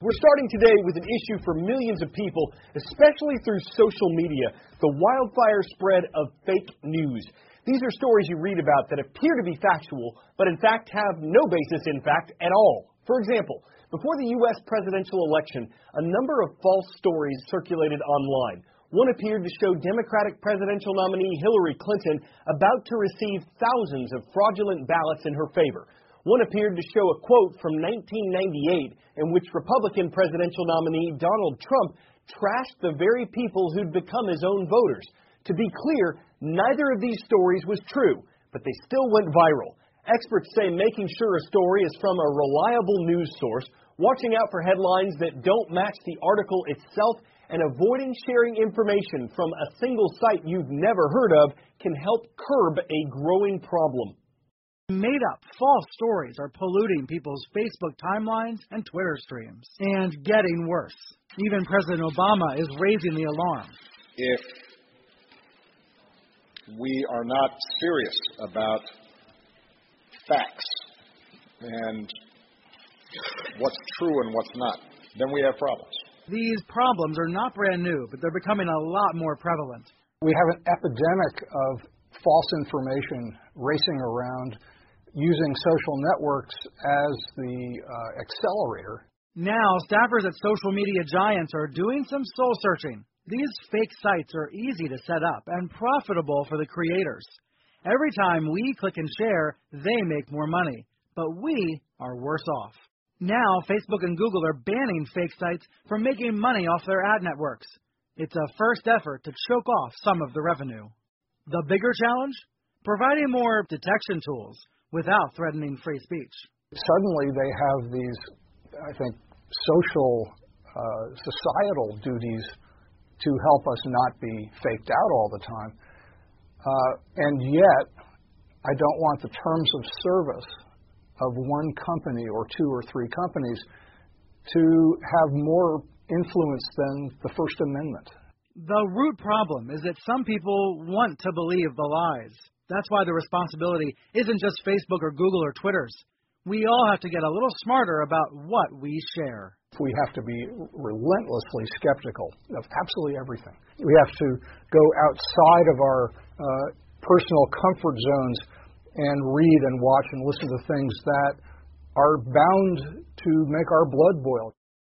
We're starting today with an issue for millions of people, especially through social media, the wildfire spread of fake news. These are stories you read about that appear to be factual, but in fact have no basis in fact at all. For example, before the U.S. presidential election, a number of false stories circulated online. One appeared to show Democratic presidential nominee Hillary Clinton about to receive thousands of fraudulent ballots in her favor. One appeared to show a quote from 1998 in which Republican presidential nominee Donald Trump trashed the very people who'd become his own voters. To be clear, neither of these stories was true, but they still went viral. Experts say making sure a story is from a reliable news source, watching out for headlines that don't match the article itself, and avoiding sharing information from a single site you've never heard of can help curb a growing problem. Made-up false stories are polluting people's Facebook timelines and Twitter streams. And getting worse. Even President Obama is raising the alarm. If we are not serious about facts and what's true and what's not, then we have problems. These problems are not brand new, but they're becoming a lot more prevalent. We have an epidemic of false information racing around, using social networks as the accelerator. Now, staffers at social media giants are doing some soul searching. These fake sites are easy to set up and profitable for the creators. Every time we click and share, they make more money, but we are worse off. Now, Facebook and Google are banning fake sites from making money off their ad networks. It's a first effort to choke off some of the revenue. The bigger challenge? Providing more detection tools without threatening free speech. Suddenly they have these, I think, social, societal duties to help us not be faked out all the time. And yet, I don't want the terms of service of one company or two or three companies to have more influence than the First Amendment. The root problem is that some people want to believe the lies. That's why the responsibility isn't just Facebook or Google or Twitter's. We all have to get a little smarter about what we share. We have to be relentlessly skeptical of absolutely everything. We have to go outside of our personal comfort zones and read and watch and listen to things that are bound to make our blood boil.